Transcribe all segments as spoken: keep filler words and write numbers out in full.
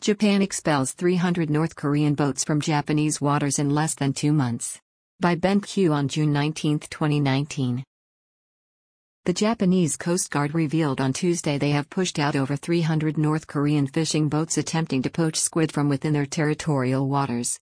Japan expels three hundred North Korean boats from Japanese waters in less than two months. By BenQ on June nineteenth, twenty nineteen. The Japanese Coast Guard revealed on Tuesday they have pushed out over three hundred North Korean fishing boats attempting to poach squid from within their territorial waters.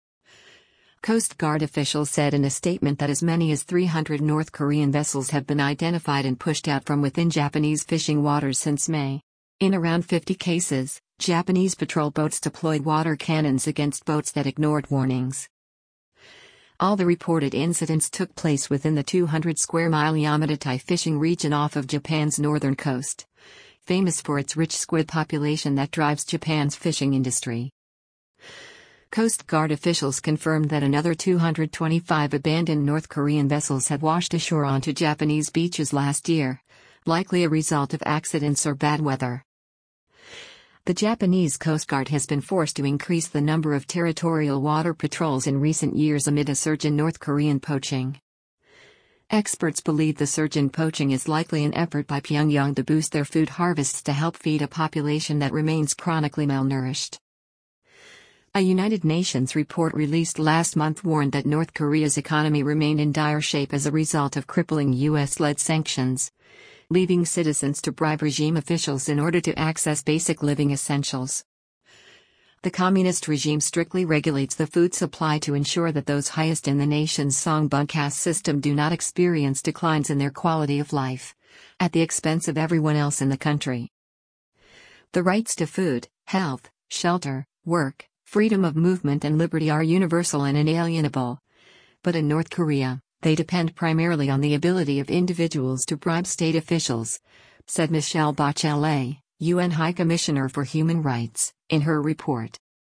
Coast Guard officials said in a statement that as many as three hundred North Korean vessels have been identified and pushed out from within Japanese fishing waters since May. In around fifty cases, Japanese patrol boats deployed water cannons against boats that ignored warnings. All the reported incidents took place within the two hundred square mile Yamadatai fishing region off of Japan's northern coast, famous for its rich squid population that drives Japan's fishing industry. Coast Guard officials confirmed that another two hundred twenty-five abandoned North Korean vessels had washed ashore onto Japanese beaches last year, likely a result of accidents or bad weather. The Japanese Coast Guard has been forced to increase the number of territorial water patrols in recent years amid a surge in North Korean poaching. Experts believe the surge in poaching is likely an effort by Pyongyang to boost their food harvests to help feed a population that remains chronically malnourished. A United Nations report released last month warned that North Korea's economy remained in dire shape as a result of crippling U S-led sanctions, leaving citizens to bribe regime officials in order to access basic living essentials. The communist regime strictly regulates the food supply to ensure that those highest in the nation's Songbun caste system do not experience declines in their quality of life, at the expense of everyone else in the country. The rights to food, health, shelter, work, freedom of movement and liberty are universal and inalienable. But in North Korea, they depend primarily on the ability of individuals to bribe state officials, said Michelle Bachelet, U N High Commissioner for Human Rights, in her report.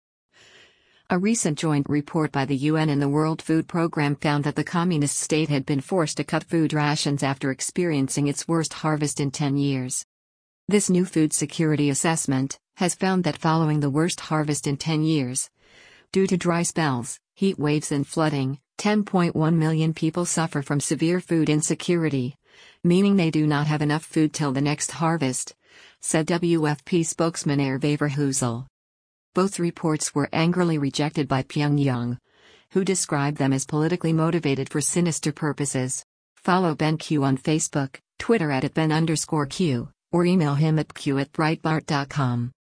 A recent joint report by the U N and the World Food Programme found that the communist state had been forced to cut food rations after experiencing its worst harvest in ten years. This new food security assessment has found that following the worst harvest in ten years, due to dry spells, heat waves and flooding, ten point one million people suffer from severe food insecurity, meaning they do not have enough food till the next harvest, said W F P spokesman Hervé Verheuzel. Both reports were angrily rejected by Pyongyang, who described them as politically motivated for sinister purposes. Follow BenQ on Facebook, Twitter at Ben underscore Q, or email him at q at breitbart dot com.